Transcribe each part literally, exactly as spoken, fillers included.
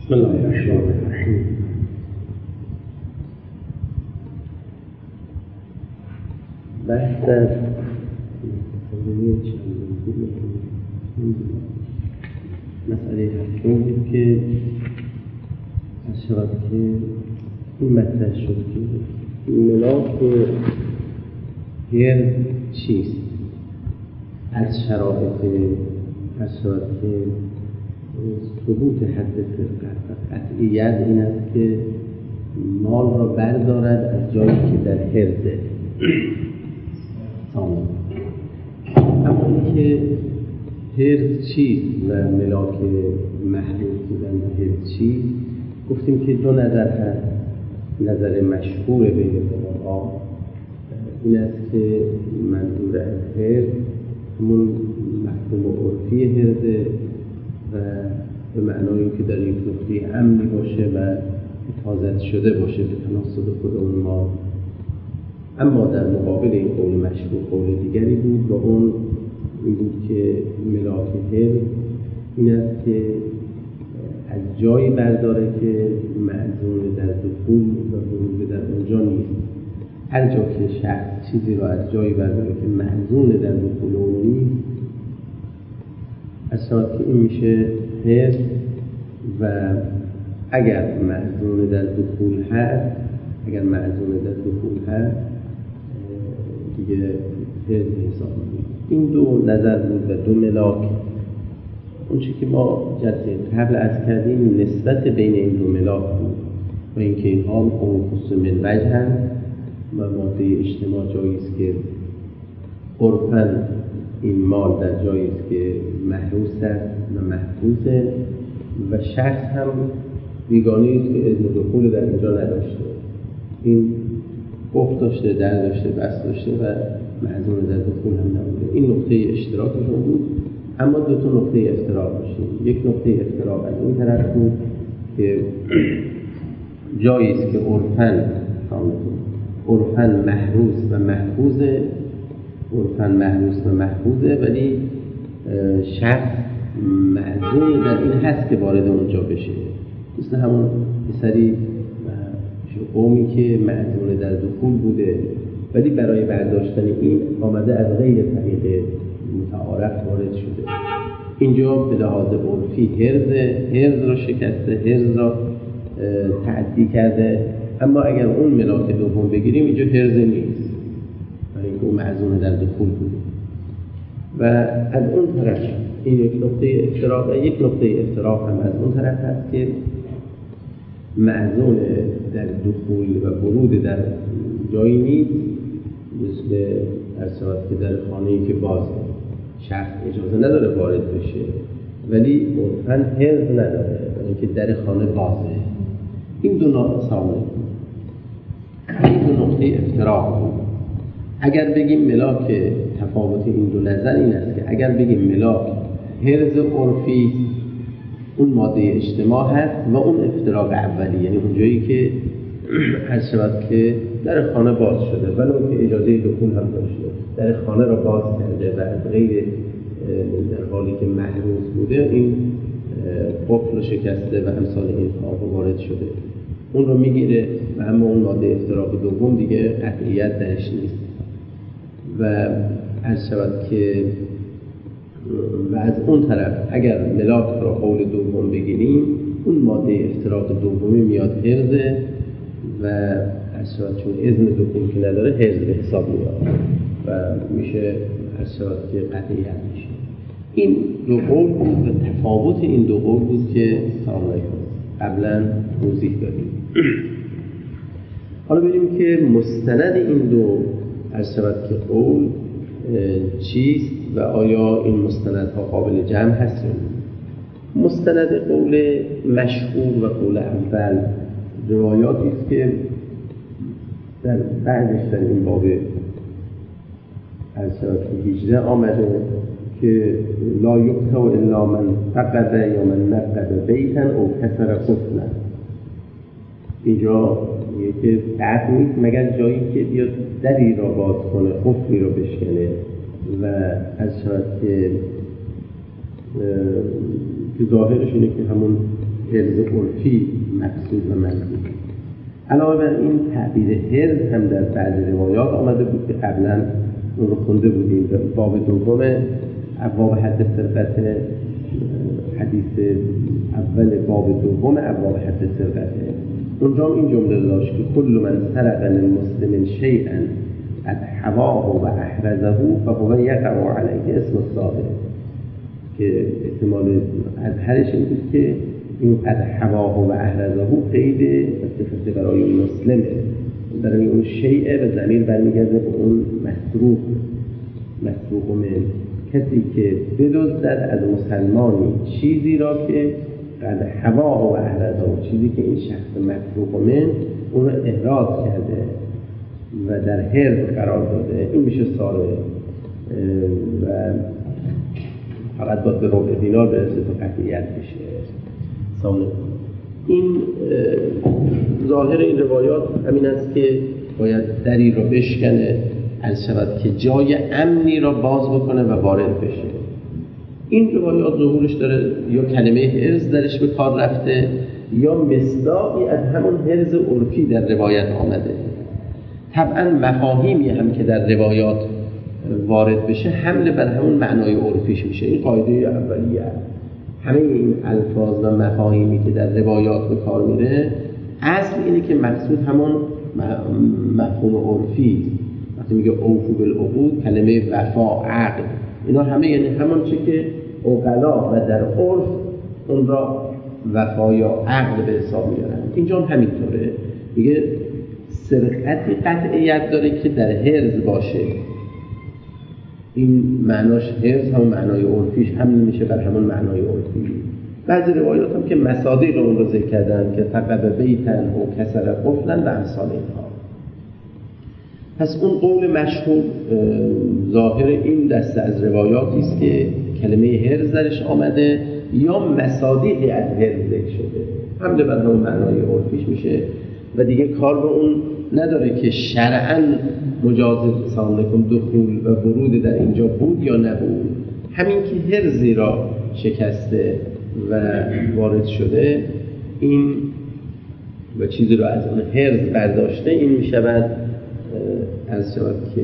بسم الله الرحمن الرحیم. بحث در مسئله هفتم بود که از شود که این مطرح شد که ملاک هر چیست؟ از شرایط از شود که ثبوت حد قطعیت این است که مال را بردارد از جایی که در هرزه. اما اینکه هرز چیست و ملاک محدود بودن به هرز چیست، گفتیم که دو نظر هست. نظر مشهور بین فقها این است که منظور از هرز همون مفهوم عرفی هرزه و به معنای که در یک نقطه امنی باشه و حفاظت شده باشه به تناسب خود اون مال. اما در مقابل این قول مشهور قول دیگری بود و اون این بود که ملاک هرز این است که از جایی برداره که معزون در دخول و ورود در اونجا نیست. هر جا که شخص چیزی را از جایی برداره که معزون در دخول اون نیست، از شاید که این میشه هرز و اگر معزون در دخول هست اگر معزون در دخول هست دیگه هرز حساب میشه. این دو نظر بود و دو ملاک. اون چی که ما جلسه قبل عرض کردیم نسبت بین این دو ملاک بود و اینکه اینها منقوص من وجه هست و ماده اجتماع جایی است که عرفاً این مال در جایی است که محروس است و محفوظه و شخص هم بیگانه است که اذن دخول در اینجا نداشته. این گفت داشته، در داشته، بس داشته و معزون در دخول هم نبوده. این نقطه اشتراکشون بود. اما دو تا نقطه افتراق داشتیم. یک نقطه افتراق از اون طرف بود که جایی است که عرفاً عرفاً محروس و محفوظه عرفاً محروس و محفوظه ولی شخص معزون در این هست که وارد اونجا بشه. مثل همون پسری قومی که معزون در دخول بوده ولی برای برداشتن این آمده از غیر طریق متعارف وارد شده. اینجا به لحاظ عرفی هرز هرز را شکسته، هرز را تعدی کرده. اما اگر اون ملاک دوم بگیریم اینجا هرز نیست برای اینکه اون معزون در دخول بوده. و از اون طرف این یک نقطه افتراق و یک نقطه افتراق هم از اون طرف هست که معزون در دخول و ورود در جایی نیست، مثل ارسالات که در خانه‌ای که بازه شخص اجازه نداره وارد بشه ولی عرفاً هرز نداره اینکه در خانه بازه. این دو ناقصانه این دو نقطه افتراق بود. اگر بگیم ملاک تفاوت این دو نظر این است که اگر بگیم ملاک هرز عرفی اون ماده اجتماع هست و اون افتراق اولی، یعنی اون جایی که هست شود که در خانه باز شده ولی اون که اجازه دخول هم داشته، در خانه را باز کرده و از غیر در حالی که محروس بوده این قفل شکسته و امثال این خواب وارد شده، اون رو میگیره. و اما اون ماده افتراق دوم دیگه قطعیت درش نیست و هست شود که و از اون طرف اگر ملاک را قول دوم بگیریم اون ماده افتراق دومی میاد هرزه و از شود چون اذن دخول که نداره هرز به حساب میاد و میشه از شود که قطعیت میشه. این دو قول بود و تفاوت این دو قول بود که سامنه قبلا توضیح دادیم. حالا ببینیم که مستند این دو از شود که قول چیست و آیا این مستندها قابل جمع هست یا نه. مستند قول مشهور و قول اول روایاتی است که در بعدش در این باب از شبکه هجده آمده که لا یقطع الا من فقد یا من نقد بیتا او کسر قفلا. اینجا میگه که قطع نیست مگر جایی که بیاد دری را باز کنه، قفلی را بشکنه و از شبکه که ظاهرش اینه که همون حرز عرفی مقصود و منظور. علاوه بر این تعبیر حرز هم در بعضی روایات آمده بود که قبلا اون رو خونده بودیم. باب دوم ابواب حد سرقت، حدیث اول باب دوم ابواب حد سرقت، اونجا این جمله داشت که کل من سرق للمسلم شیئا قد حواه و احرزه فهو یقع علیه اسم السارق، که احتمال اظهرش این بود که این قد حواه و احرزه قید صفت برای مسلمه، برای اون شیء به ضمیر برمیگرده به اون مسروق. مسروق من کسی که بدزدد از مسلمانی چیزی را که قد حواه و احرزه، چیزی که این شخص مسروق من اون رو احراز کرده و در حرز قرار داده، این میشه سارق. و فقط باید به ربع دینار برسه تا قطعیت بشه. سامنه این ظاهر این روایات همین است که باید دری را بشکنه، از شود که جای امنی را باز بکنه و وارد بشه. این روایات ظهورش داره یا کلمه حرز درش به کار رفته یا مصداقی از همون حرز عرفی در روایت آمده. طبعا مفاهیمی هم که در روایات وارد بشه حمل بر همون معنای عرفیش میشه. این قاعده اولیه. همه این الفاظ و مفاهیمی که در روایات به کار میره اصل اینه که مقصود همون مفهوم عرفی. وقتی میگه اوفو بالعقود، کلمه وفا، عقد، اینا همه یعنی همون چه که عقلا و در عرف اون را وفا یا عقد به حساب میارن. اینجا هم همینطوره، میگه سرقتی قطعیت داره که در حرز باشه. این معناش حرز همون معنای عرفیش هم میشه بر همون معنای عرفی. بعضی روایات هم که مصادیق اون رو ذکر کردن که فقط بیتن و کسر قفلن و امثال اینها. پس اون قول مشهور ظاهر این دسته از روایاتی است که کلمه حرز درش آمده یا مصادیقی از حرز ذکر شده، حمله بر همون معنای عرفیش میشه و دیگه کار به اون نداره که شرعاً مجاز سامنکم دخول و ورود در اینجا بود یا نبود. همین که حرزی را شکسته و وارد شده این و چیزی را از اون حرز برداشته، این میشود از شود که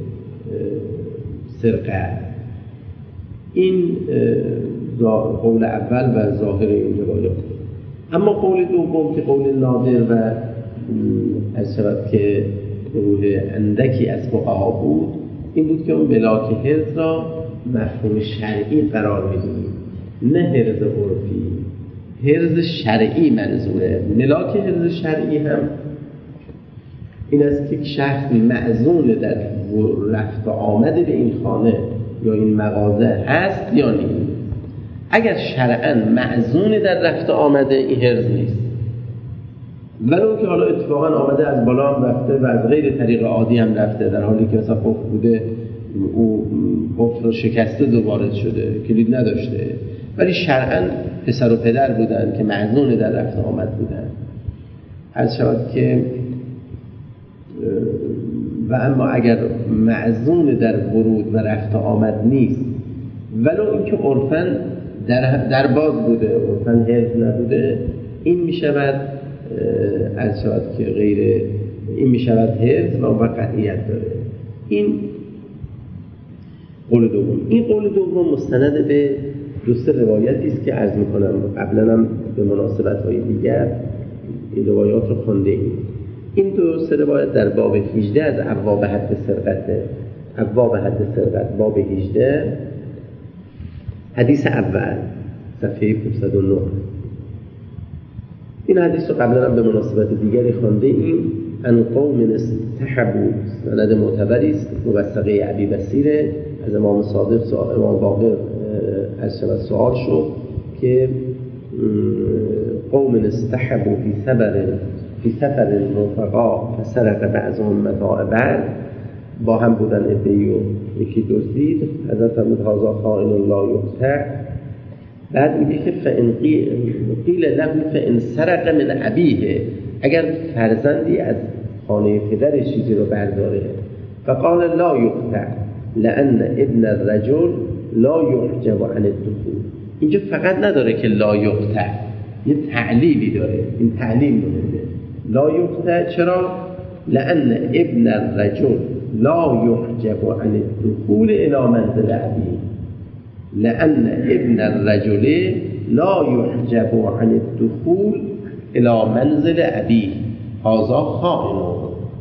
سرقه. این قول اول و ظاهر این روایات. اما قول دوم که قول نادر و از شود که روح اندکی از فقها بود، این بود که اون ملاک حرز را مفهوم شرعی قرار میدیم، نه حرز عرفی. حرز شرعی منظوره. ملاک حرز شرعی هم این است که شخص معزون در رفت و آمد به این خانه یا این مغازه هست یا نیست. اگر شرعاً معزون در رفت و آمده، این حرز نیست. ولو که حالا اتفاقاً آمده از بالا هم رفته و از غیر طریق عادی هم رفته، در حالی که مثلا قفل بوده او قفل رو شکسته دو وارد شده، کلید نداشته، ولی شرعاً پسر و پدر بودن که معزون در رفت و آمد بودن. عرض شود که و اما اگر معزون در ورود و رفت و آمد نیست، ولو اینکه عرفاً در در باز بوده، عرفاً حرز نبوده، این میشود از شود که غیر این میشود حرز و اون قطعیت داره. این قول دوم. این قول دوم مستند به دو سه روایتی است که عرض میکنم قبلا هم به مناسبت‌های دیگر این روایات رو خونده ایم. این دو سه روایت در باب هجده از ابواب حد سرقت، ابواب حد سرقت باب هجده، حدیث اول صفحه پانصد و نه. این حدیث رو قبلا هم به مناسبت دیگری خوانده ایم. ان قوم استحبوا، سند معتبری است، موثقه ابی بصیر از امام صادق سوال امام باقر از شما سوال شد که قوم استحبوا فی سفر فی سفر رفقا فسرق بعضهم متاع بعض، با هم بودن ادعی و یکی دزدید، حضرت فرمود هذا خائن لا یقطع. بعد میگه که فإن قیل له فإن سرق من ابیه، اگر فرزندی از خانه پدرش چیزی رو برداره، فقال لا یقطع لأن ابن الرجل لا یحجب عن الدخول. اینجا فقط نداره که لا یقطع، یه تعلیلی داره. این تعلیل مهمه. لا یقطع. چرا؟ لأن ابن الرجل لا یحجب عن الدخول الى منزل ابیه. لأن ابن الرجل لا یحجب عن الدخول الى منزل ابیه هذا خائن.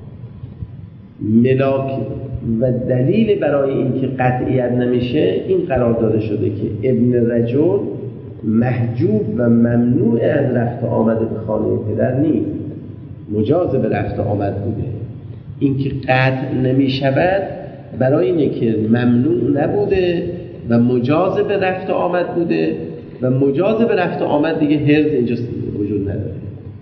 ملاک و دلیل برای اینکه قطعیت نمیشه این قرار داده شده که ابن رجل محجوب و ممنوع از رفت آمد به خانه پدر نیست، مجاز به رفت آمد بوده. اینکه قطع نمیشود برای اینه که ممنوع نبوده و مجاز به رفت آمد بوده و مجاز به رفت آمد دیگه حرز اینجا وجود نداره.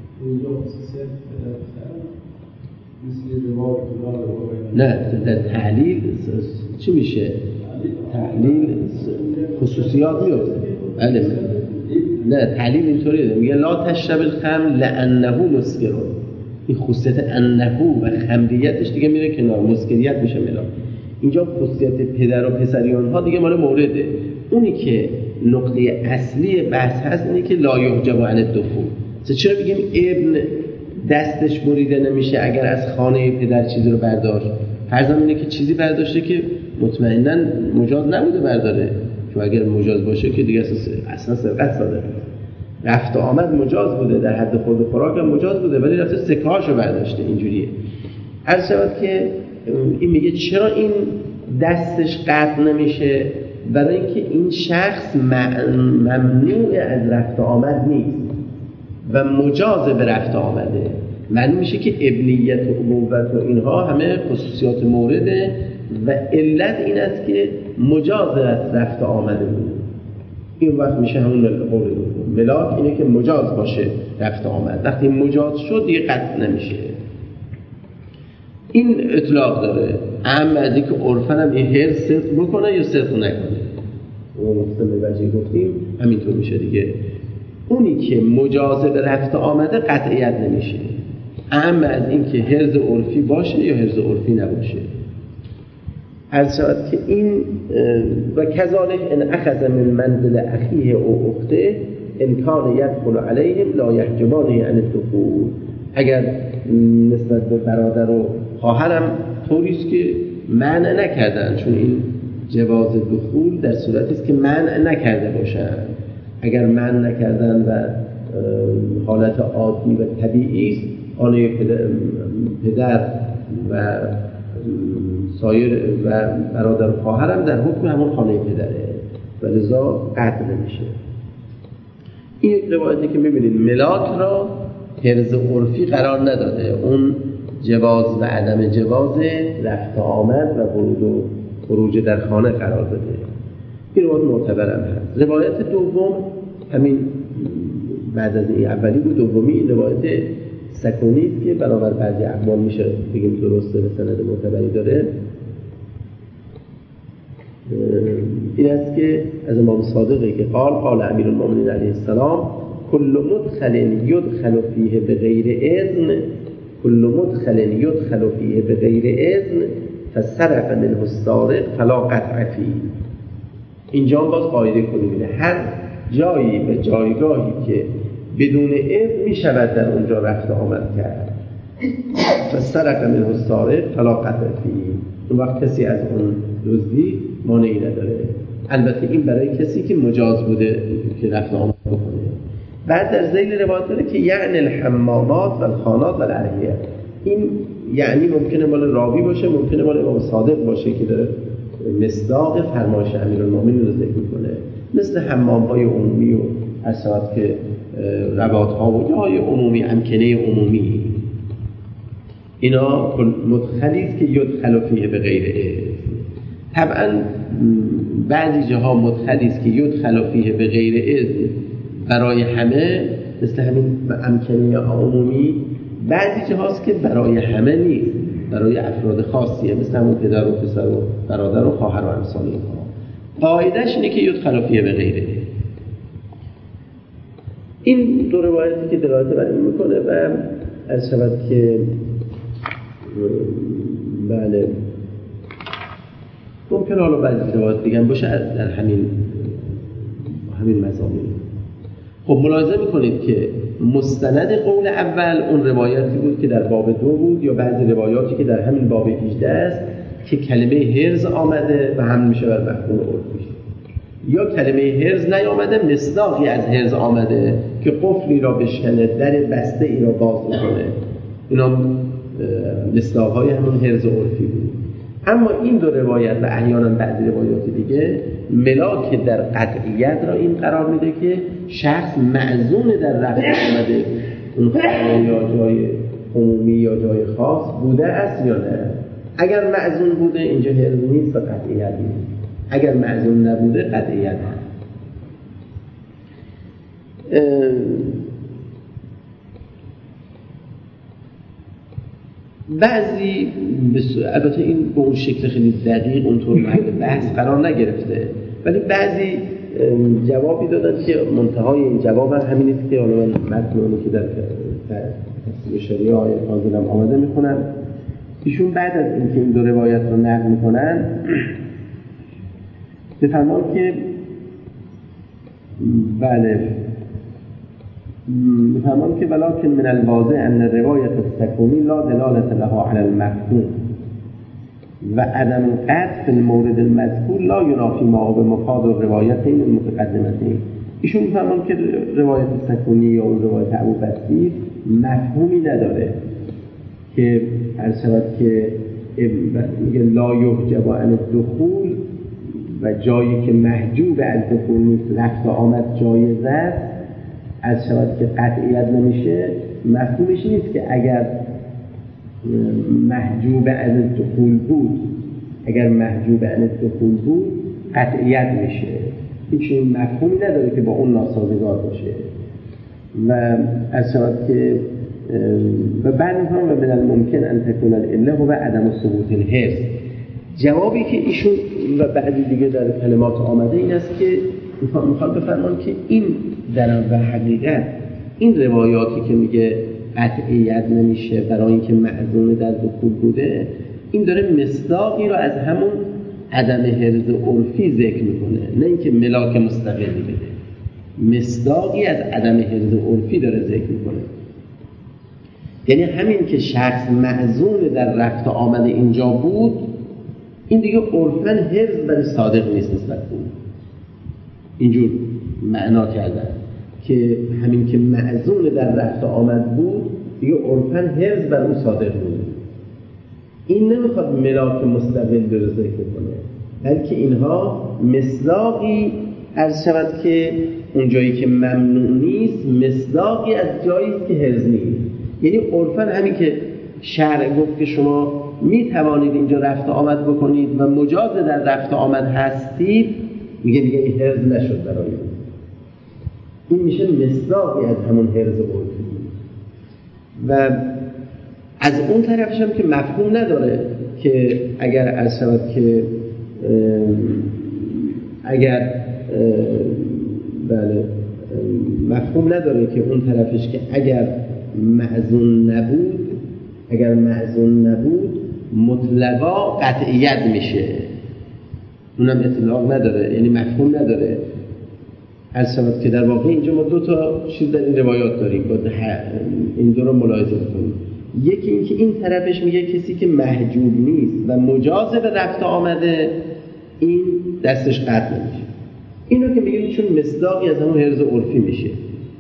نه در تعلیل چی میشه؟ تعلیل خصوصیات میفته. بله نه تعلیل اینطوریه، میگه لا تشرب الخمر لانه مسکر. این خصوصیت انه و خمریتش دیگه میره کنار، مسکریت میشه ملاک. اینجا خصوصیت پدر و پسریان ها دیگه مال مورده. اونی که نقطه اصلی بحث هست اینه که لا یحجب عن الدخول. چرا میگیم ابن دستش بریده نمیشه اگر از خانه پدر چیزی رو برداشت؟ فرضاً اینه که چیزی برداشته که مطمئناً مجاز نبوده برداره، چون اگر مجاز باشه که دیگه اصلا سرقت صادره. رفت و آمد مجاز بوده، در حد خورد و خوراک هم مجاز بوده، ولی رفته سکه‌هاشو برداشته. اینجوریه. عرض شود که این میگه چرا این دستش قطع نمیشه؟ برای اینکه این شخص ممنوع از رفت و آمد نیست و مجاز به رفت آمده. معلوم میشه که ابنیت و ابوت و اینها همه خصوصیات مورده و علت این است که مجاز از رفت آمده بود. این وقت میشه همون قول دوم. ملاک اینه که مجاز باشه رفت آمد. وقتی مجاز شد دیگه قطع نمیشه. این اطلاق داره. اما از اینکه عرفاً هم این هر صدق بکنه یا صدق نکنه. اون مقسم وجهی گفتیم همینطور میشه دیگه. اونی که مجاز به رفت آمده قطعیت نمیشه. اما از اینکه حرز عرفی باشه یا حرز عرفی نباشه. عرض شود که این و کذالک ان اخذ من منزل اخیه او اخته ان کان یدخل علیهم لا یحجبانه عن الدخول. اگر نسبت به برادر و خواهرم طوریست که منع نکردن، چون این جواز دخول در صورتی است که منع نکرده باشن. اگر منع نکردن و حالت عادی و طبیعی است، خانه پدر, پدر و سایر و برادر و خواهرم در حکم همون خانه پدره و لذا قطع نمیشه. این یک روایتی که میبینید ملاک را حرز عرفی قرار نداده، اون جواز و عدم جواز رفت آمد و ورود و خروج در خانه قرار داده. این روایت معتبرم هست. روایت دوم همین بعد از این اولی بود. دومی این روایت سکونی است که برابر بعضی اقوال میشه بگیم درسته به سند معتبری داره. این است که از امام صادقی که قال قال امیرالمومنین علیه السلام کل مدخل یدخل فیه بغیر اذن کل مدخل یدخل فیه بغیر اذن فسرق منه السارق فلا قطع فیه. اینجا باز قاعده کنیم هر جایی به جایگاهی که بدون اذن می شود در اونجا رفت آمد کرد فسرق منه السارق فلا قطع فیه. اون وقت کسی از اون دزدی مانعی نداره. البته این برای کسی که مجاز بوده که رفت آمد بکنه. بعد در ذیل روایت داره که یعنی الحمامات و الخانات و الارحیه. این یعنی ممکنه مال راوی باشه، ممکنه مال امام صادق باشه که داره مصداق فرمایش امیرالمومنین رو ذکر میکنه، مثل حمام‌های عمومی و اساس که رباط‌ها و جای عمومی، امکنه عمومی، اینا مدخلی است که یدخل فیه به غیر اذن. طبعا بعضی جاها مدخلی است که یدخل فیه به غیر اذن برای همه، مثل همین امکنه عمومی. بعضی جاهاست که برای همه نیست، برای افراد خاصیه، مثل همون پدر و پسر و برادر و خواهر و امثال اینها. قاعده‌اش اینه که یدخل فیه به غیر اذن. این دو روایتی که دلالت بر این میکنه و از شود که بله ممکن حالا بعضی روایت دیگه باشه در همین همین مضامین. خب ملاحظه میکنید که مستند قول اول اون روایتی بود که در باب دو بود یا بعضی روایاتی که در همین باب هجده است که کلمه حرز آمده و هم میشه بر مفهوم عرفی، یا کلمه حرز نیامده مصداقی از حرز آمده که قفلی را بشکنه، در بسته ای را باز میکنه. اینا مصداقهای همون حرز عرفی بود. اما این دو روایت و احیانا بعضی روایات دیگه ملاک در قطعیت را این قرار میده که شخص معزون در رفع آمده اون خانه یا جای عمومی یا جای خاص بوده است یا نه. اگر معزون بوده اینجا حرز نیست و قطعیت نیست، اگر معزون نبوده قطعیت هست. بعضی البته این به اون شکل خیلی دقیق اونطور مورد بحث قرار نگرفته، ولی بعضی جوابی دادن که منتهای این جواب همین است که حالا من متنی که در تفسیر شریعه آیه فاضلم آمده میخونم. ایشون بعد از اینکه این دو روایت رو نقل میکنن بفرمان که بله بفرمان که ولکن من الواضح ان روایت السکونی لا دلالت لها علی المفهوم و عدم قطع فی المورد المذکور لا ینافی ما هو بمفاد الروایتین المتقدمتین. ایشون میفرمان که روایت سکونی یا اون روایت ابوبصیر مفهومی نداره که هر شود که میگه لا یحجب عن الدخول و جایی که محجوب از دخول نیست رفت و آمد جایز است، از شود که قطعیت نمیشه. مفهومش نیست که اگر محجوب از دخول بود اگر محجوب از دخول بود قطعیت میشه. هیچ مفهومی نداره که با اون ناسازگار باشه. و از شود که و بعد می‌فهمم و من الممکن ان تکون العله و عدم ثبوت الحرز. جوابی که ایشون و بعضی دیگه در کلمات آمده این است که میخواد بفرمان که این در و حقیقت این روایاتی که میگه قطعیت نمیشه برای اینکه معزون در دخول بوده، این داره مصداقی رو از همون عدم حرز عرفی ذکر میکنه، نه اینکه ملاک مستقلی بده. مصداقی از عدم حرز عرفی داره ذکر میکنه. یعنی همین که شخص معزون در رفت و آمد اینجا بود، این دیگه عرفاً حرز برای صادق نیست نسبت به اون. اینجور معنا کردن که همین که معزون در رفت و آمد بود دیگه عرفاً حرز بر اون صادق بود. این نمیخواد ملاک مستقل در ذکر کنه، بلکه اینها مصداقی از شود که اون جایی که ممنوع نیست مصداقی از جایی که حرز نیست. یعنی عرفاً همین که شرع گفت که شما می توانید اینجا رفت و آمد بکنید و مجاز در رفت و آمد هستید، میگه دیگه این حرز نشد برای اون. این میشه مصداقی از همون حرز عرفی. و از اون طرفش هم که مفهوم نداره که اگر از شود که اگر بله مفهوم نداره که اون طرفش که اگر معزون نبود اگر معزون نبود مطلقا قطعیت میشه. اونم اطلاق نداره، یعنی مفهوم نداره. از شود که در واقع اینجا ما دو تا چیز در این روایات داریم، باید این دو رو ملاحظه کنیم. یکی این که این طرفش میگه کسی که محجوب نیست و مجاز به رفت آمده این دستش قطع نمیشه. اینو که میگه چون مصداقی از همون حرز عرفی میشه.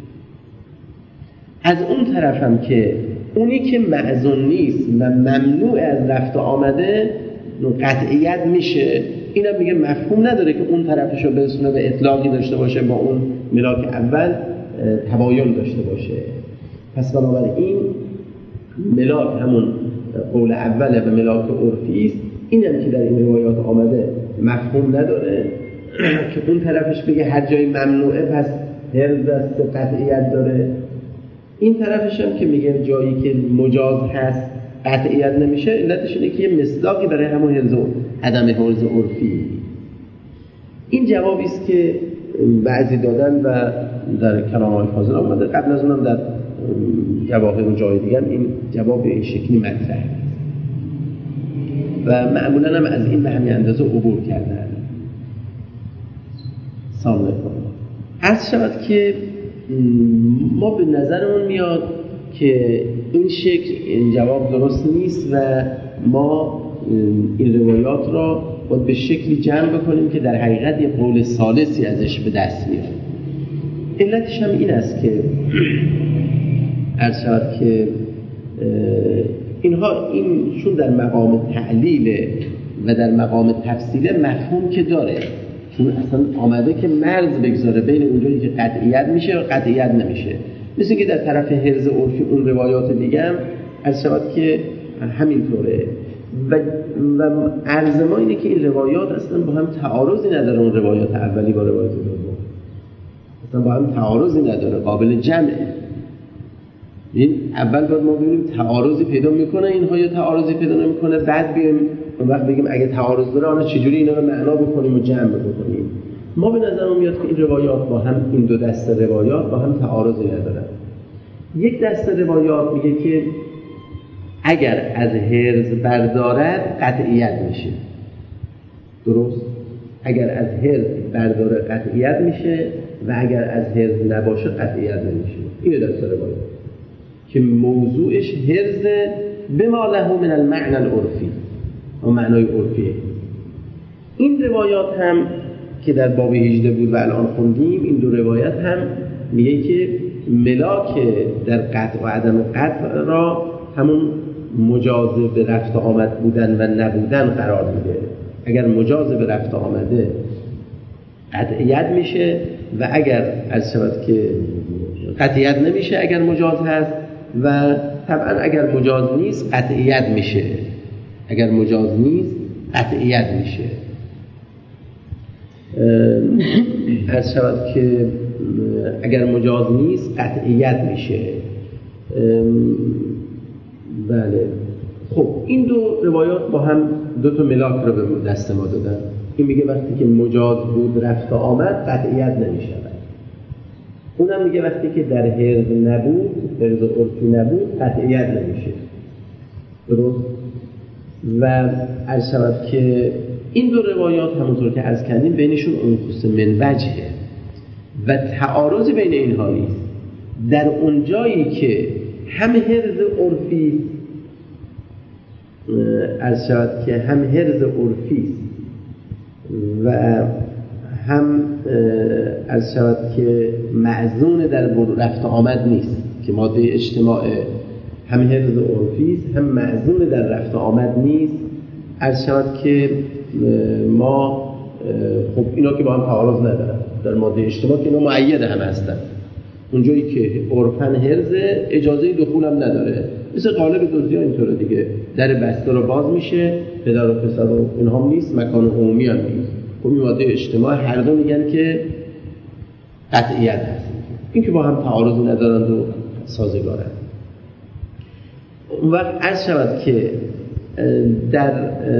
از اون طرف هم که اونی که معزون نیست و ممنوع از رفت آمده قطعیت میشه، اینم میگه مفهوم نداره که اون طرفش رو برسونه به اطلاقی داشته باشه با اون ملاک اول تباین داشته باشه. پس بنابراین ملاک همون قول اوله و ملاک عرفی است. اینم که در این روایات آمده مفهوم نداره که اون طرفش بگه هر جای ممنوعه پس حرز است و قطعیت داره. این طرفش هم که میگه جایی که مجاز هست قطعیت نمیشه، علتش اینه که یه مصداقی برای همون حرز عدم حرز عرفی. این جوابی است که بعضی دادن و در کلام فاضل آمده. قبل از اونم در جواهر و جای دیگه این جواب این شکلی مطرح و معمولا هم از این به همین اندازه عبور کردن. سامنه کنم عرض شود که ما به نظرمون میاد که این شکل این جواب درست نیست و ما این روایات را باید به شکلی جمع بکنیم که در حقیقت یه قول ثالثی ازش به دست میاد. علتش هم این است که عرض شود که اینها این چون در مقام تعلیل و در مقام تفصیل مفهوم که داره، چون اصلا آمده که مرز بگذاره بین اونجایی که قطعیت میشه و قطعیت نمیشه. مثل که در طرف حرز عرفی اون روایات دیگه هم عرض شود که همینطوره و, و عرض ما اینه که این روایات اصلا با هم تعارضی نداره. اون روایات اولی با روایات دوم اصلا با هم تعارضی نداره، قابل جمعه. این اول باید ما ببینیم تعارضی پیدا میکنه اینها یا تعارضی پیدا نمیکنه، بعد بیایم اون وقت بگیم اگه تعارض داره آن چجوری اینا رو معنا بکنیم و جمع بکنیم. ما به نظرم میاد که این روایات با هم، این دو دسته روایات با هم تعارضی ندارن. یک دسته روایات میگه که اگر از حرز بردارد قطعیت میشه، درست؟ اگر از حرز برداره قطعیت میشه و اگر از حرز نباشه قطعیت نمیشه. این دسته روایات که موضوعش حرز بما له من المعنى العرفی و معنای عرفیه. این روایات هم که در باب هجده بود و الان خوندیم، این دو روایت هم میگه که ملاک در قطع و عدم قطع را همون مجاز به رفت آمد بودن و نبودن قرار میده. اگر مجاز به رفت آمده قطعیت میشه و اگر از شود که قطعیت نمیشه اگر مجاز هست و طبعا اگر مجاز نیست قطعیت میشه. اگر مجاز نیست قطعیت میشه. از شود که اگر مجاز نیست قطعیت میشه. بله. خب این دو روایات با هم دو تا ملاک رو به دست ما دادن. این میگه وقتی که مجاز بود رفت آمد قطعیت نمیشه. اونم میگه وقتی که در حرز نبود، حرز عرفی نبود قطعیت نمیشه. درست؟ و عرض شود که این دو روایات همونطور که عرض کردیم بینشون انخوص من وجهه و تعارض بین اینها نیست. در اون جایی که هم حرز عرفی عرض شود که هم حرز عرفی و هم عرض شود که معزون در رفت آمد نیست که ماده اجتماع هم حرز عرفی هم معزون در رفت آمد نیست. عرض شود که ما خب اینا که با هم تعارض ندارن در ماده اجتماع که اینا معید هم هستن. اونجایی که عرفن حرز اجازه دخول هم نداره، مثل قالب دزدی ها اینطوره دیگه، در بسته رو باز میشه، پدر و پسر و اینها هم نیست، مکان عمومی هم نیست. خب این ماده اجتماع هر دو میگن که قطعیت هست، این که با هم تعارض ندارند و سازگارند. اون وقت عرض شود که در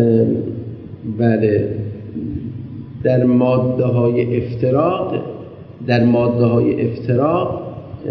بله در ماده های افتراق در ماده های افتراق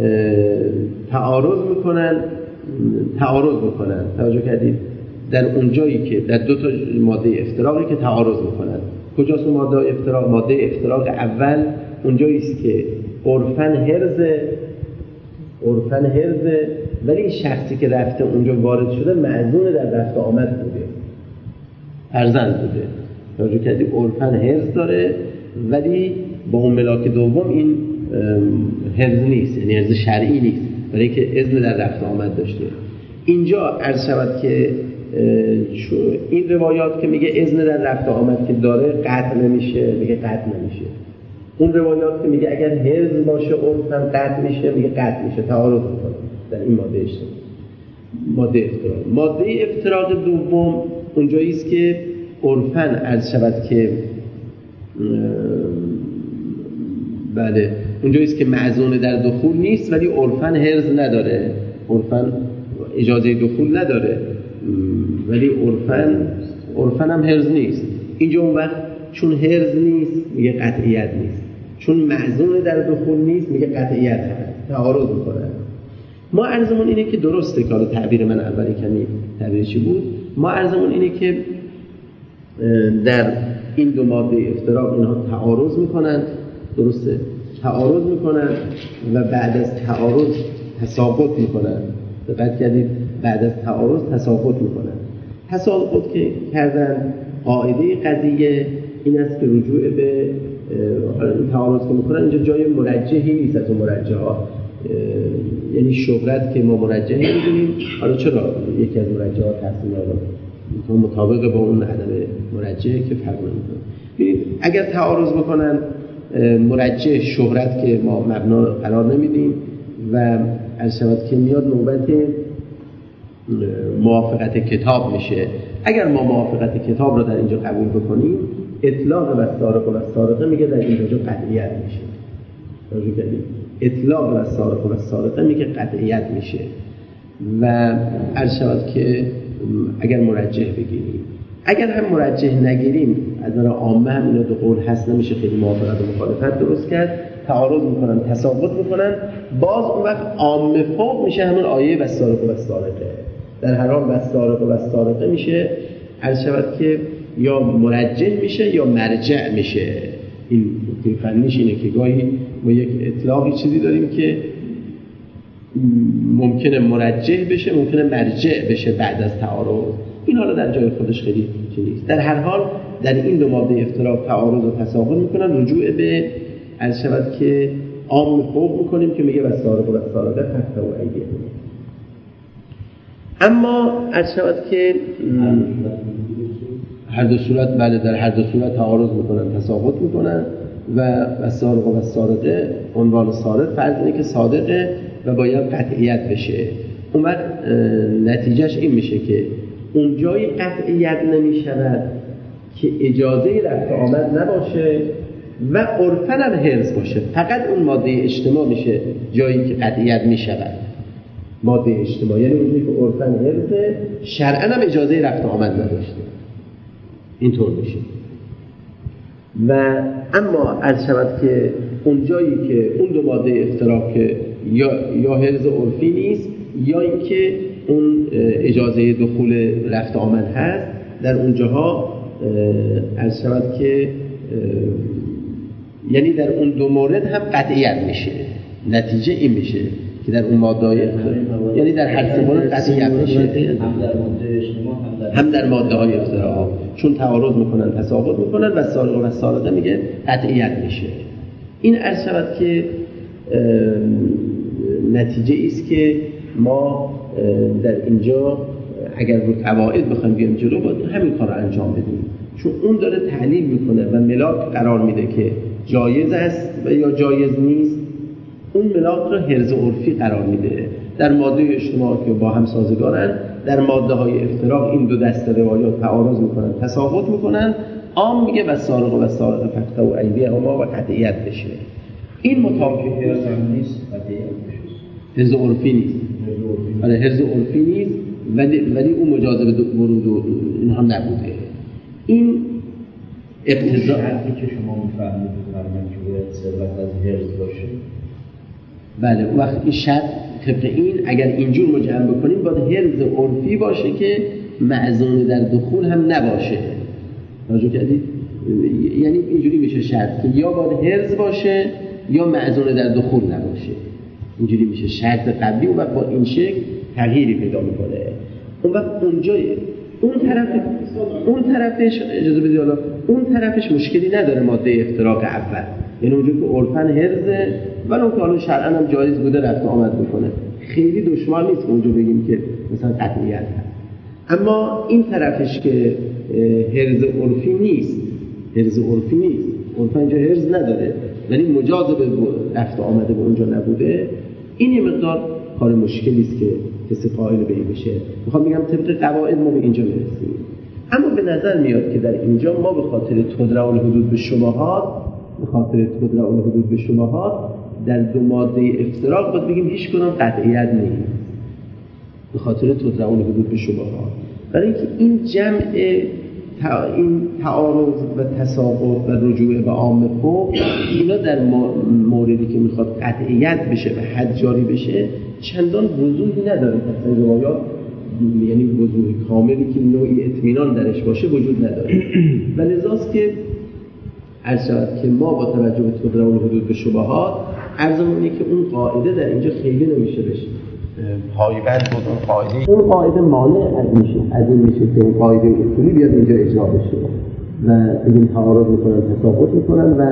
تعارض میکنن تعارض میکنن توجه کردید؟ در اون جایی که در دو تا ماده افتراقی که تعارض میکنن، کجاست اون ماده افتراق؟ ماده افتراق اول اونجایی است که عرفن حرز عرفن حرز ولی شخصی که رفته اونجا وارد شده معزون در رفت آمد بوده، فرزند بوده. توجه کردید؟ عرفن حرز داره ولی با اون ملاک دوم این حرز نیست، یعنی حرز شرعی نیست، برای اینکه اذن در رفت آمد داشته. اینجا عرض شود که این روایات که میگه اذن در رفت آمد که داره قطع نمیشه، میگه قطع نمیشه. اون روایات که میگه اگر حرز باشه عرف هم قطع میشه، میگه قطع میشه. تعارض میکنه در این ماده اجتماعی. ماده افتراق ماده افتراق دوم اونجایی است که عرفن عرض شود که بله اونجایی است که معزون در دخول نیست ولی عرفن حرز نداره، عرفن اجازه دخول نداره ولی عرفن عرفن هم حرز نیست. اینجا اون وقت چون حرز نیست میگه قطعیت نیست، چون معزون در دخول نیست میگه قطعیت هست. تعارض میکنه. ما عرضمون اینه که درسته که تعبیر من اولی کمی تعبیر چی بود؟ ما عرضمون اینه که در این دو ماده افتراق اینها تعارض میکنند، درسته؟ تعارض میکنن و بعد از تعارض تساقط میکنن. دقت کردید بعد از تعارض تساقط میکنن. تساقط که کردن قاعده قضیه این است که رجوع به تعارض که میکنن اینجا جای مرجحی نیست از اون مرجح ها، یعنی شهرت که ما مرجح میدونیم. حالا چرا یکی از مرجحات تقسیم حالا مطابق با اون عدم مرجح که فرق نمیکنه. ببینید اگر تعارض بکنن مرجح شهرت که ما مبنا قرار نمیدیم و عرض شود که میاد نوبت موافقت کتاب میشه. اگر ما موافقت کتاب رو در اینجا قبول بکنیم اطلاق و سارق و سارقه میگه در اینجا قطعیت میشه. راجع کردیم اطلاق و سارق و سارقه میگه قطعیت میشه و عرض شود که اگر مرجح بگیریم، اگر هم مرجح نگیریم از نظر عامه هم اینا دو قول هست، نمیشه خیلی موافقت و مخالفت درست کرد. تعارض میکنن تساقط میکنن، باز اون وقت عامه فوق میشه همون آیه و سارق و سارقه. در هر حال و سارق و سارقه میشه عرض شود که یا مرجح میشه یا مرجع میشه. این فنیش اینه که گاهی ما یک اطلاقی چیزی داریم که ممکنه مرجح بشه ممکنه مرجع بشه بعد از تعارض. این حالا در جای خودش خیلی چیزی نیست. در هر حال در این دو ماده افتراق تعارض و تساقط میکنن، رجوع به عرض شود که عام فوق میکنیم که میگه و سارق و سارقه فقط و ایدیه. اما عرض شود که هر دو صورت بله در هر دو صورت تعارض میکنن تساقط میکنن و و سارق و سارقه عنوان سارق فرض اینه که صادقه و باید قطعیت بشه. اون وقت نتیجهش این میشه که اون جای قطعیت نمیشود که اجازه رفت آمد نباشه و عرفاً هم حرز باشه. فقط اون ماده اجتماع میشه جایی که قطعیت میشود. ماده اجتماع یعنی اونجایی که عرفاً حرزه شرعاً هم اجازه رفت آمد نداشته، اینطور میشه. و اما عرض شود که اون جایی که اون دو ماده افتراق که یا یا حرز عرفی نیست یا اینکه اون اجازه دخول رفت آمد هست، در اونجاها عرض شود که یعنی در اون دو مورد هم قطعیت میشه. نتیجه این میشه که در اون ماده یعنی در هر سه مورد قطعیت میشه، هم در ماده های افتراق چون تعارض میکنن تساقط میکنن و سارق و سارقه میگه قطعیت میشه. این عرض شود که نتیجه ایست که ما در اینجا اگر رو قواعد بخوایم بیام جلو باید همین کار رو انجام بدیم، چون اون داره تحلیل میکنه و ملاک قرار میده که جایز است و یا جایز نیست. اون ملاک رو حرز عرفی قرار میده. در ماده اجتماع که با هم سازگارن، در ماده های افتراق این دو دسته روایات تعارض میکنن تساقط میکنن. عام میگه و سارق و سارقه فقط و ایدیه هما و قطعیت بشه. این مطابق حرز نیست، قطعیت بشه. حرز عرفی نیست. آره حرز عرفی نیست ولی ولی اون مجاز به ورود و این هم نبوده. این اقتضا حرفی که شما میفهمید فرمان که باید ثروت از حرز باشه. بله اون وقت این شرط طبق این اگر اینجور مجمع بکنیم باید حرز عرفی باشه که معزون در دخول هم نباشه. راجع کردید یعنی اینجوری میشه شرط که یا باید حرز باشه یا معزون در دخول نباشه. اینجوری میشه شرط قبلی. اون وقت با این شکل تغییری پیدا میکنه. اون وقت اونجای اون طرف اون طرفش اجازه بدید حالا اون طرفش مشکلی نداره ماده افتراق اول، یعنی اونجوری که عرفاً حرزه ولی اون که حالا شرعاً هم جایز بوده رفت آمد میکنه. خیلی دشوار نیست که اونجا بگیم که مثلا قطعیت هست. اما این طرفش که حرز عرفی نیست، حرز عرفی نیست، عرفاً اینجا حرز نداره ولی مجاز به رفت آمده به اونجا نبوده، این یه مقدار کار مشکلی است که کسی قائل به این بشه. میخوام بگم طبق قواعد ما به اینجا میرسیم. اما به نظر میاد که در اینجا ما به خاطر تدرع الحدود به شبهات به خاطر تدرع الحدود به شبهات در دو ماده افتراق باید بگیم هیچ کدام قطعیت نیست به خاطر تدرع الحدود به شبهات. برای اینکه این جمع این تعارض و تساقط و رجوع به عام فوق اینا در موردی که میخواد قطعیت بشه و حد جاری بشه چندان وضوحی نداره. مثلا روایات یعنی وضوح کاملی که نوعی اطمینان درش باشه وجود نداره و لذاست که عرض شود که ما با توجه به تداول الحدود به شبهات عرضمون اینه که اون قاعده در اینجا خیلی نمیشه بشه پایبند بود. اون قاعده اون قاعده مانع از میشه از این میشه که اون قاعده اصولی بیاد اینجا اجرا بشه و بگیم تعارض میکنن، تساقط میکنن و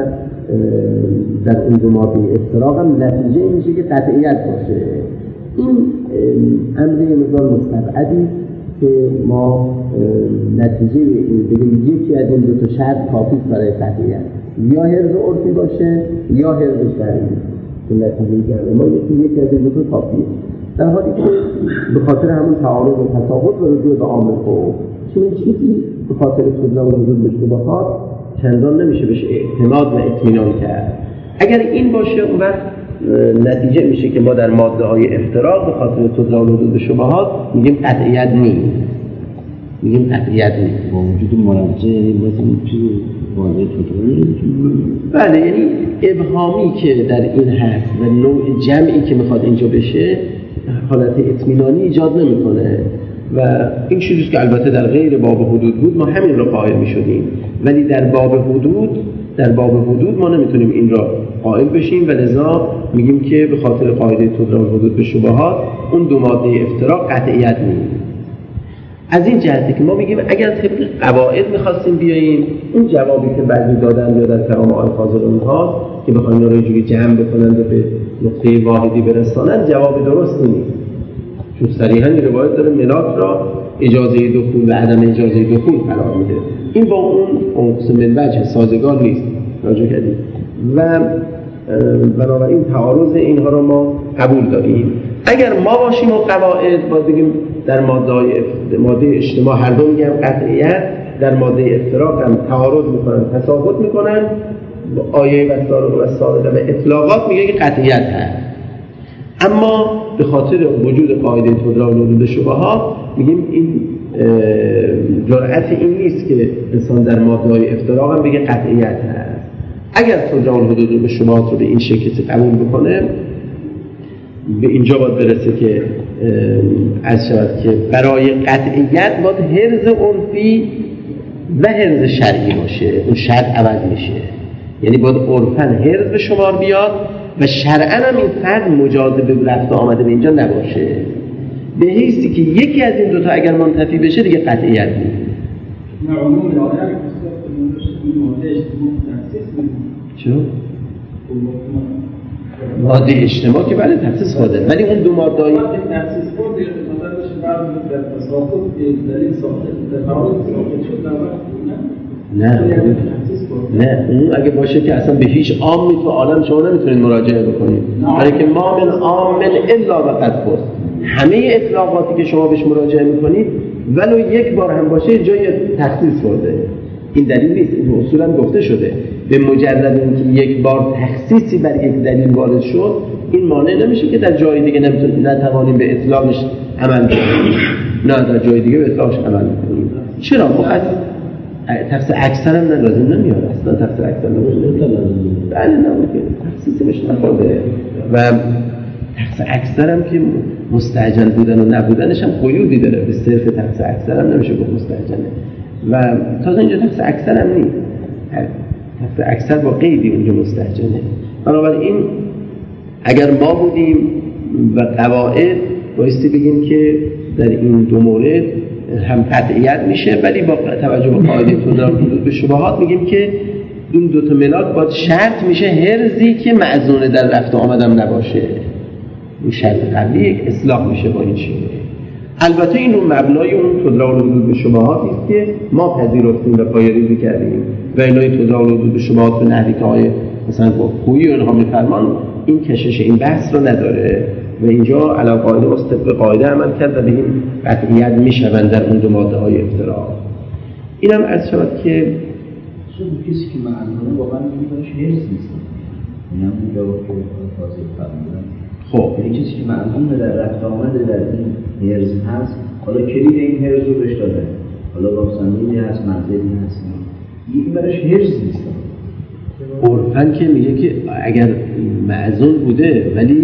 در اون دو ماده افتراق هم نتیجه این میشه که قطعیت باشه. این امر مقدار مستبعدی که ما نتیجه بگیم یکی از این دو تا شرط کافی برای قطعیت، یا حرز عرفی باشه یا حرز شرعی. که نتیجه گرده ما یکی یکی از این دو تا کافیه، در حالی که به خاطر همون تعارض و تساقط و رجوع به عامل خوب چون چیزی به خاطر تداول الحدود به شبهات چندان نمیشه بشه اعتماد و اطمینان کرد. اگر این باشه اون وقت نتیجه میشه که ما در ماده های افتراق به خاطر تداول الحدود به شبهات میگیم قطعیت نیست، میگیم قطعیت نیست با وجود مرجع لازم چیزی واضح تداول. بله، یعنی ابهامی که در این هست و نوع جمعی که میخواد اینجا بشه حالت اطمینانی ایجاد نمیکنه و این چیزی که البته در غیر باب حدود بود ما همین رو قائل میشدیم، ولی در باب حدود در باب حدود ما نمیتونیم این را قائل بشیم و لذا میگیم که به خاطر قاعده تداول الحدود به شبهات اون دو ماده افتراق قطعیت نیست. از این جهته که ما میگیم اگر طبق قواعد میخواستیم بیاییم اون جوابی که بعضی دادن یا در کلام آقای فاضل اونها که بخوایم اینا رو اینجوری جمع بکنن و به نقطه واحدی برسانن جواب درستی نیست، چون صریحاً این روایت داره ملاک را اجازه دخول و عدم اجازه دخول قرار میده. این با اون اون من وجه سازگار نیست راجع کردیم و بنابراین تعارض اینها رو ما قبول داریم. اگر ما باشیم و قواعد باید بگیم در ماده ماده اجتماع هر دو میگم قطعیت، در ماده افتراق هم تعارض میکنن، تساقط میکنن، آیه و سارده و اطلاقات میگه که قطعیت هست. اما به خاطر وجود قاعده تداول الحدود به شبهات میگیم این جرأت این نیست که انسان در ماده‌های افتراق هم بگه قطعیت هست. اگر تداول الحدود به شبهات رو به این شکل قبول بکنه به اینجا باید برسه که از شود که برای قطعیت باید حرز عرفی و حرز شرعی باشه، اون شرط عوض میشه، یعنی باید عرفاً حرز به شمار بیاد و شرعاً هم این فرد مجاز به رفت آمده به اینجا نباشه، به حیثی که یکی از این دوتا اگر منتفی بشه دیگه قطعیت نیست. چون؟ ماده اجتماع که بله تخصیص خواده، ولی اون دو ماده هایی تخصیص خورده یا مثلا بشه بعد در تساقط دلیل ساخته در تعارض ساخته شد در وقت نه نه اون اگه باشه که اصلا به هیچ عامی تو عالم شما نمیتونید مراجعه بکنید، برای که ما من عامل الا و قد خست، همه اطلاقاتی که شما بهش مراجعه میکنید ولو یک بار هم باشه جای تخصیص خورده. این دلیل نیست، این اصولا گفته شده به مجرد اینکه یک بار تخصیصی بر یک دلیل وارد شد این مانع نمیشه که در جای دیگه نمیتونیم نتوانیم به اطلاقش عمل کنیم، نه در جای دیگه به اطلاقش عمل کنیم. چرا؟ فقط تخصیص اکثر هم لازم نمیاد، اصلا تخصیص اکثر نمیاد، بله نمیاد تخصیصی بهش نخورده و تخصیص اکثر هم که مستعجل بودن و نبودنش هم قیودی داره، به صرف تخصیص اکثر هم نمیشه گفت مستعجله و تازه اینجا تخصیص اکثر هم نیست، تخصیص اکثر با قیدی اونجا مستعجله. بنابراین اگر ما بودیم و قواعد بایستی بگیم که در این دو مورد هم قطعیت میشه، ولی با توجه به قاعده تداول الحدود به شبهات میگیم که این دو تا ملاک باید شرط میشه حرزی که معزون در رفت و آمدم نباشه. این شرط قبلی یک اصلاح میشه با این شیوه. البته این رو مبنای اون تداول الحدود به شبهاتی است که ما پذیرفتیم و پایه‌ریزی کردیم و اینای تداول الحدود به شبهات به نحوی که آیه مثلا با خویی اونها میفرمان این کشش این بحث رو نداره و اینجا علاوه قاعده مستقل قاعده عمل کرد و به این قطعیت میشوند در اون دو ماده های افتراق. اینم از شود که شد کسی که معلومه واقعا میگه هرز نیست، اینم جواب که فاضل فرمودن. خب این کسی که معلومه در رفت آمده در این هرز هست، حالا کلید این هرز رو بهش داده، حالا با صندوقی هست، منزلی هست، این برش هرز نیست. عرفاً که میگه که اگر معزول بوده ولی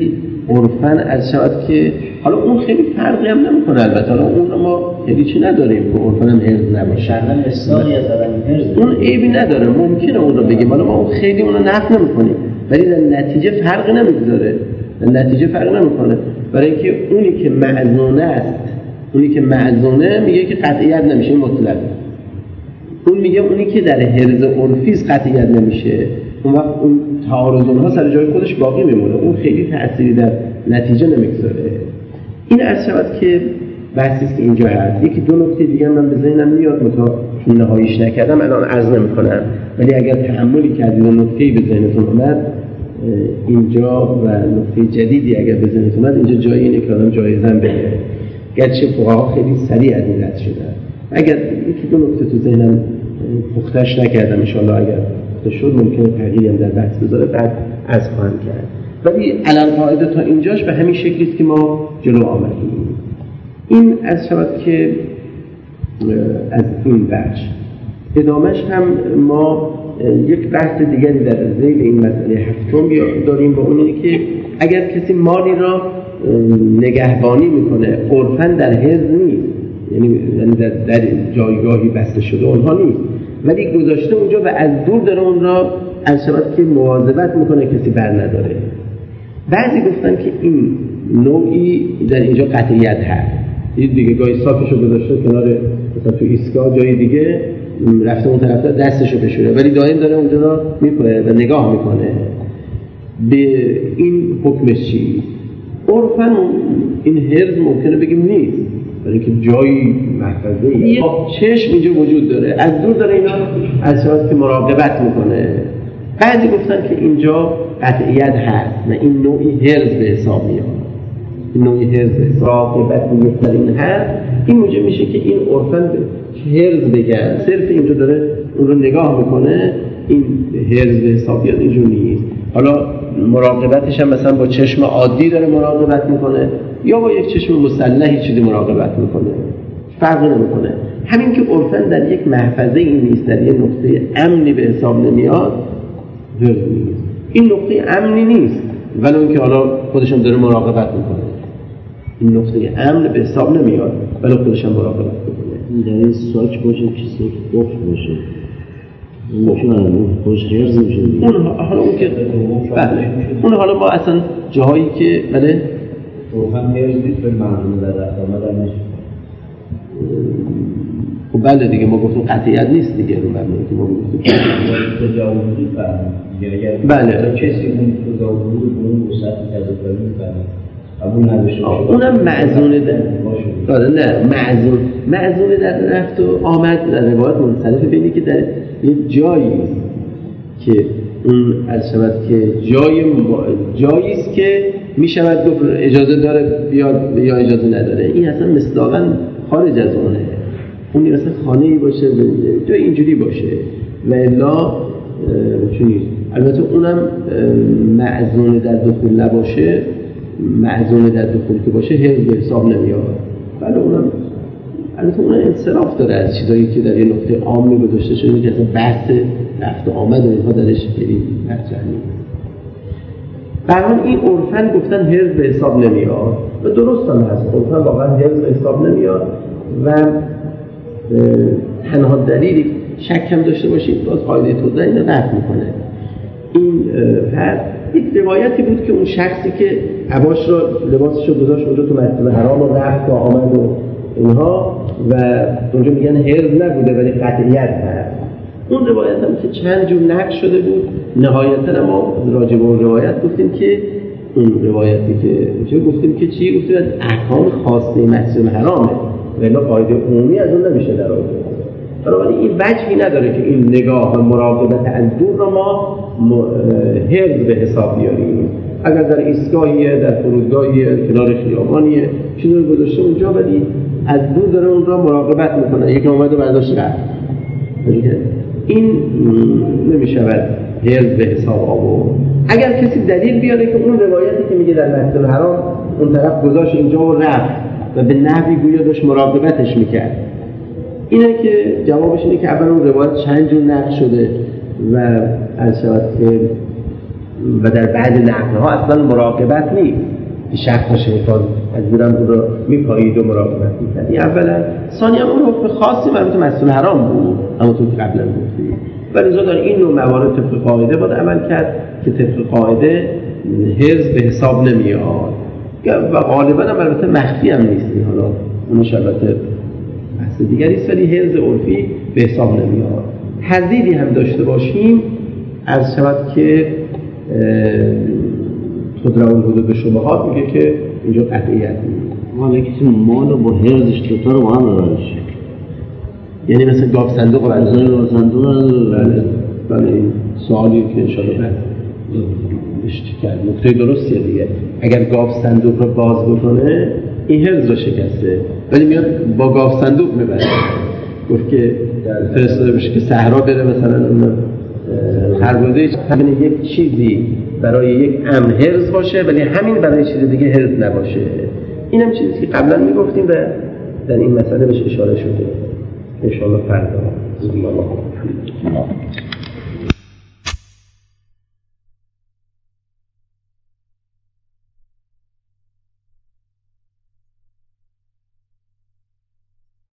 عرفاً از شود که حالا اون خیلی فرقی هم نمیکنه، البته حالا اون ما خیلی چی نداریم که عرفاً هم حرز نباشه، شرعاً اصلاحی از آدم حرز اون عیبی نداره، ممکنه اون رو بگیم، حالا ما اون خیلی اون رو نقد نمیکنیم، ولی در نتیجه فرقی نمیگذاره، در نتیجه فرق نمیکنه، برای اینکه اونی که معزونه است، اونی که معزونه میگه که قطعیت نمیشه مطلق، اون میگه اونی که در حرز عرفی قطعیت نمیشه، اون وقت اون تعارض اونها سر جای خودش باقی میمونه، اون خیلی تأثیری در نتیجه نمیگذاره. این از شود که بحثی است که اینجا هست. یکی دو نکته دیگه من به ذهنم میاد متا چون نهاییش نکردم الان عرض نمی‌کنم، ولی اگر تأملی کردید و نکته‌ای به ذهنتون اومد اینجا و نکته جدیدی اگر به ذهنتون اومد اینجا جای اینه که آدم جایزن بگه، گرچه فقها خیلی سریع از این رد شدن. اگر یکی دو نکته تو ذهنم پختش نکردم ان شاءالله اگر پخته شد ممکنه تغییری هم در بحث بذاره بعد از خواهم کرد، ولی علل قاعده تا اینجاش به همین شکلی است که ما جلو آمدیم. این از شود که از این بخش ادامش هم ما یک بحث دیگری در ذیل این مسئله هفتم داریم، با اون اینه که اگر کسی مالی را نگهبانی میکنه عرفاً در حرز نیست، یعنی در, در جایگاهی بسته شده اونها نیست، ولی گذاشته اونجا و از دور داره اون را از شود که مواظبت میکنه کسی بر نداره. بعضی گفتن که این نوعی در اینجا قطعیت هست، یه دیگه گاهی صافشو گذاشته کنار مثلا تو ایستگاه جای دیگه رفته اون طرف دستشو بشوره، ولی دائم داره اونجا را میکنه و نگاه میکنه. به این حکمش چی؟ عرفاً این حرز ممکنه بگیم نیست، برای اینکه جایی محفظه یه چشم اینجا وجود داره، از دور داره اینا از شاید که مراقبت میکنه. بعضی گفتن که اینجا قطعیت هست و این نوعی حرز به حساب میاد، این نوعی حرز به حساب میاد این هست، این موجب میشه که این عرفاً حرز بگن، صرف اینجا داره اون رو نگاه میکنه، این حرز به حساب بیاد اینجور نیست. حالا مراقبتش هم مثلا با چشم عادی داره مراقبت میکنه یا با یک چشم مسلحی چیزی مراقبت میکنه، فرقی نمیکنه. همین که عرفاً در یک محفظه این نیست، در یک نقطه امنی به حساب نمیاد، حرز نیست. این نقطه امنی نیست ولی اون که حالا خودشون داره مراقبت میکنه، این نقطه امن به حساب نمیاد ولی خودشون مراقبت میکنه. در این ساک باشه که ساک دفت باشه ممکنه اون خوش حرز میشه. اون حالا اون که بله اون حالا ما اصلا جاهایی که بله عرفاً حرز نیست به معلوم در رفت آمدن نشه. خب بله دیگه ما گفتیم قطعیت نیست دیگه رو مبنی که ما گفتیم تجاوزی فرمید اگر بله کسی اون تجاوزی به اون وسعت تجاوزی می‌کنه قبول نداشته باشه اونم معزونه داره نه معزون معزونه در رفت و آمد در روایت منصرفه بینی که در یه جایی که اون از شود که جای جایی است که می شود گفت اجازه داره بیاد یا اجازه نداره، این اصلا مصداقاً خارج از اونه، اون مثلا خانه‌ای باشه تو اینجوری باشه و الا چونی. البته اونم معزونه در دخول نباشه، معزونه در دخول که باشه حرز به حساب نمیاد، ولی اونم البته اون انصراف داره از چیزایی که در یه نقطه عامی گذاشته شده که اصلا بحث رفت و آمد و اینها درش خیلی مطرح نیست. برای این عرفاً گفتن حرز به حساب نمیاد و درست هم هست، عرفاً واقعا حرز به حساب نمیاد و تنها دلیلی شک هم داشته باشید باز قاعده توضیح اینو رد میکنه. این هر یک روایتی بود که اون شخصی که عباش رو لباسش رو گذاشت اونجا تو مسجد حرام و رفت و آمد و اینها و اونجا میگن حرز نبوده ولی قطعیت هست. اون روایت هم که چند جور نقل شده بود، نهایتا ما راجع به اون روایت گفتیم که اون روایتی که چه گفتیم که چی گفتیم از احکام خاصه مسجد حرامه ولی قاعده عمومی از اون نمیشه در آورد. بنابراین این وجهی نداره که این نگاه و مراقبت از دور رو ما حرز به حساب بیاریم. اگر در ایستگاهیه، در فرودگاهیه، کنار خیابانیه چیزی رو گذاشته اونجا ولی از دور داره اون رو مراقبت میکنه، یکی اومده برداشت رفت، این نمیشود حرز به حساب آورد. اگر کسی دلیل بیاره که اون روایتی که میگه در مسجد الحرام اون طرف گذاشت اینجا و رفت و به نحوی گویا داشت مراقبتش میکرد، اینه که جوابش اینه که اول اون روایت چند جور نقل شده و از شود که و در بعض نقل‌ها اصلا مراقبت نیست، شخص باشه حفاظ از زیرم بود رو میپایید و مراقبت میکردی. اولا ثانیا اون حکم خاصی مربوط مسئول حرام بود همونطور که قبلا گفتیم، ولی لذا در این نوع موارد طبق قاعده باید عمل کرد که طبق قاعده حرز به حساب نمیاد و غالبا هم البته مخفی هم نیست، حالا اونش البته بحث دیگری است، ولی حرز عرفی به حساب نمیاد. حدیدی هم داشته باشیم عرض شود که خودرو الحدود به شبهات میگه که اینجا قطعیت نیست. ما کسی مال رو با حرزش دوتا رو با هم ببرش، یعنی مثل گاف صندوق و از گاف صندوق بله بله این سوالی که انشاءالله بعد اشتی کرد نکته درستیه دیگه. اگر گاف صندوق رو باز بکنه این حرز رو شکسته، ولی میاد با گاف صندوق میبره. گفت که فرستاده بشه که صحرا بره مثلا اون خربزه همین یک چیزی برای یک امن حرز باشه ولی همین برای چیز دیگه حرز نباشه. این هم چیزی که قبلا میگفتیم و در این مسئله بهش اشاره شده. انشاءالله فردا.